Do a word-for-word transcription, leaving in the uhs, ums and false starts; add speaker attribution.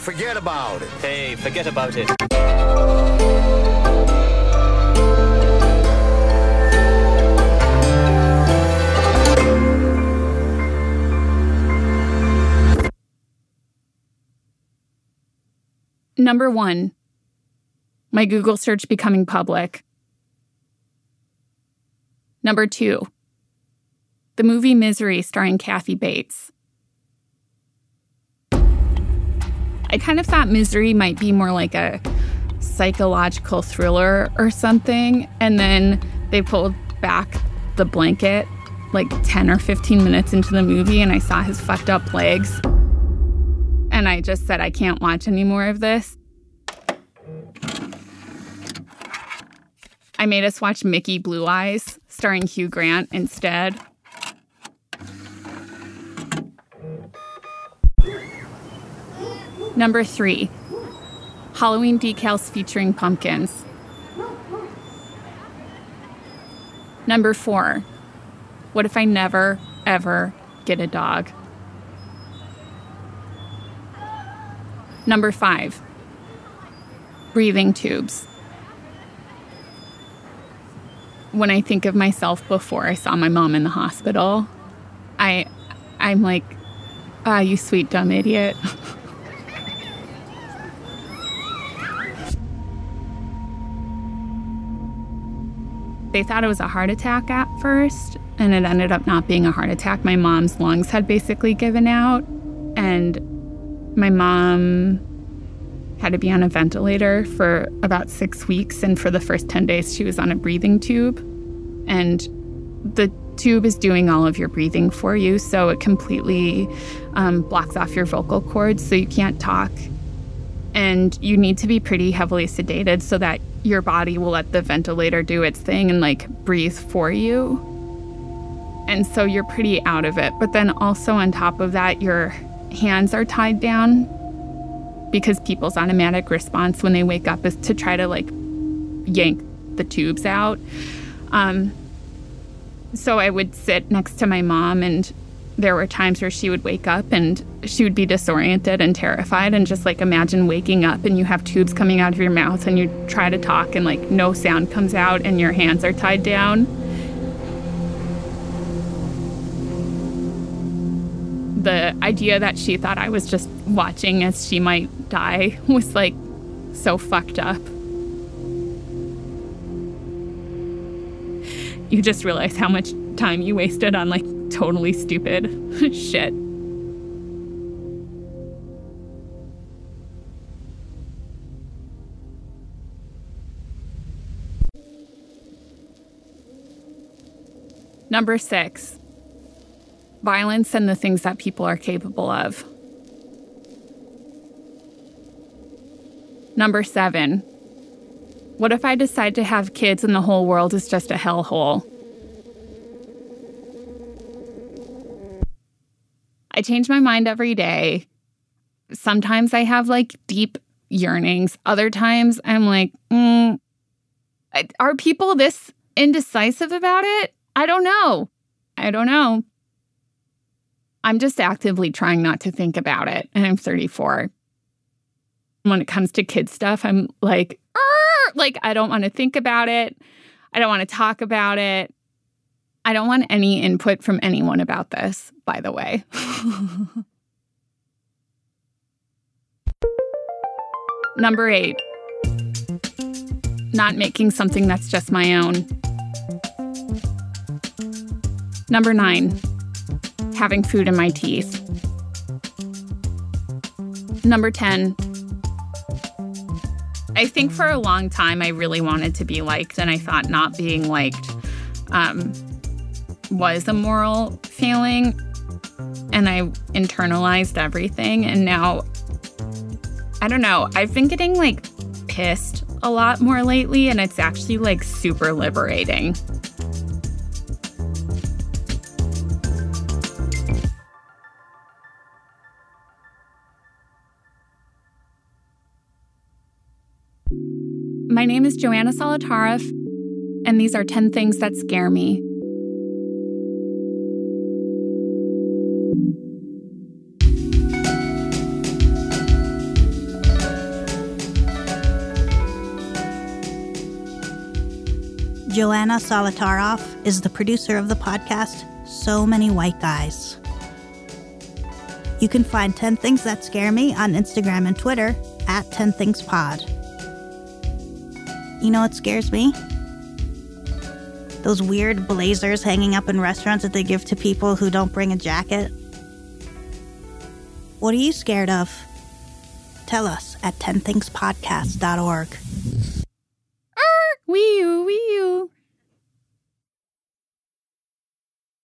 Speaker 1: forget about it.
Speaker 2: Hey, forget about it.
Speaker 3: Number one, my Google search becoming public. Number two, the movie Misery starring Kathy Bates. I kind of thought Misery might be more like a psychological thriller or something, and then they pulled back the blanket like ten or fifteen minutes into the movie, and I saw his fucked up legs. And I just said, I can't watch any more of this. I made us watch Mickey Blue Eyes, starring Hugh Grant, instead. Number three, Halloween decals featuring pumpkins. Number four, what if I never, ever get a dog? Number five, breathing tubes. When I think of myself before I saw my mom in the hospital, I, I'm like, ah, you sweet dumb idiot. They thought it was a heart attack at first, and it ended up not being a heart attack. My mom's lungs had basically given out, and my mom had to be on a ventilator for about six weeks, and for the first ten days, she was on a breathing tube. And the tube is doing all of your breathing for you, so it completely um, blocks off your vocal cords, so you can't talk. And you need to be pretty heavily sedated so that your body will let the ventilator do its thing and, like, breathe for you. And so you're pretty out of it. But then also on top of that, your hands are tied down, because people's automatic response when they wake up is to try to, like, yank the tubes out. Um, so I would sit next to my mom, and there were times where she would wake up and she would be disoriented and terrified, and just, like, imagine waking up and you have tubes coming out of your mouth and you try to talk and, like, no sound comes out and your hands are tied down. The idea that she thought I was just watching as she might die was, like, so fucked up. You just realize how much time you wasted on, like, totally stupid shit. Number six, violence and the things that people are capable of. Number seven, what if I decide to have kids and the whole world is just a hellhole? I change my mind every day. Sometimes I have, like, deep yearnings. Other times I'm like, mm, are people this indecisive about it? I don't know. I don't know. I'm just actively trying not to think about it, and I'm thirty-four. When it comes to kid stuff, I'm like, Arr! like, I don't want to think about it. I don't want to talk about it. I don't want any input from anyone about this, by the way. Number eight, not making something that's just my own. Number nine, having food in my teeth. Number ten, I think for a long time I really wanted to be liked, and I thought not being liked um, was a moral failing, and I internalized everything. And now, I don't know, I've been getting, like, pissed a lot more lately, and it's actually, like, super liberating. My name is Joanna Solotaroff, and these are ten things that scare me.
Speaker 1: Joanna Solitaroff is the producer of the podcast So Many White Guys. You can find ten Things That Scare Me on Instagram and Twitter at ten things pod. You know what scares me? Those weird blazers hanging up in restaurants that they give to people who don't bring a jacket. What are you scared of? Tell us at ten things podcast dot org.
Speaker 3: Wee-oo, wee-oo.